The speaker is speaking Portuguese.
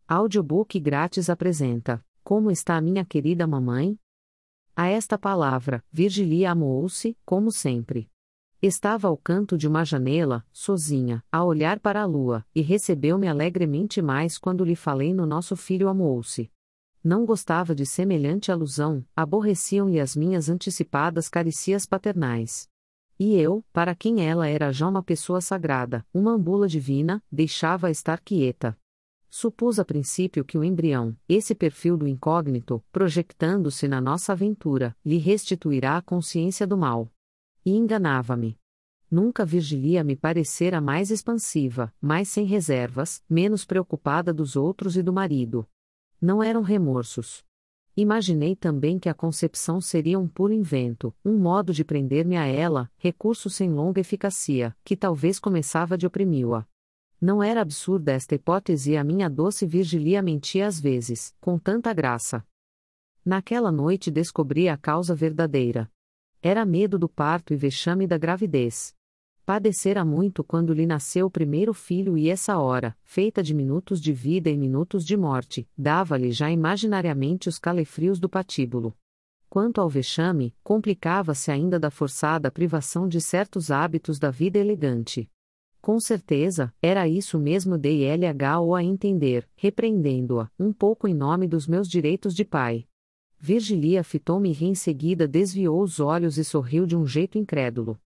Audiobook grátis apresenta: Como está minha querida mamãe? A esta palavra, Virgilia amoou-se, como sempre. Estava ao canto de uma janela, sozinha, a olhar para a lua, e recebeu-me alegremente mais quando lhe falei no nosso filho amoou-se. Não gostava de semelhante alusão, aborreciam-lhe as minhas antecipadas carícias paternais. E eu, para quem ela era já uma pessoa sagrada, uma ambula divina, deixava-a estar quieta. Supus a princípio que o embrião, esse perfil do incógnito, projectando-se na nossa aventura, lhe restituirá a consciência do mal. E enganava-me. Nunca Virgilia me parecera mais expansiva, mais sem reservas, menos preocupada dos outros e do marido. Não eram remorsos. Imaginei também que a concepção seria um puro invento, um modo de prender-me a ela, recurso sem longa eficácia, que talvez começava de oprimi-la. Não era absurda esta hipótese e a minha doce Virgilia mentia às vezes, com tanta graça. Naquela noite descobri a causa verdadeira. Era medo do parto e vexame da gravidez. Padecera muito quando lhe nasceu o primeiro filho e essa hora, feita de minutos de vida e minutos de morte, dava-lhe já imaginariamente os calefrios do patíbulo. Quanto ao vexame, complicava-se ainda da forçada privação de certos hábitos da vida elegante. Com certeza, era isso mesmo dei lho a entender, repreendendo-a, um pouco em nome dos meus direitos de pai. Virgilia fitou-me e em seguida desviou os olhos e sorriu de um jeito incrédulo.